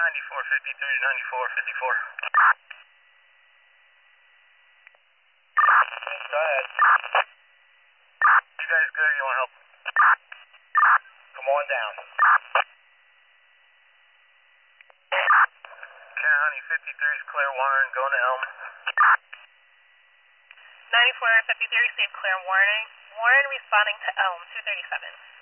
9453 to 9454. Go ahead. You guys good? You want help? Come on down. County 53 is clear, Warren, going to Elm. 9453, save clear, Warren responding to Elm, 237.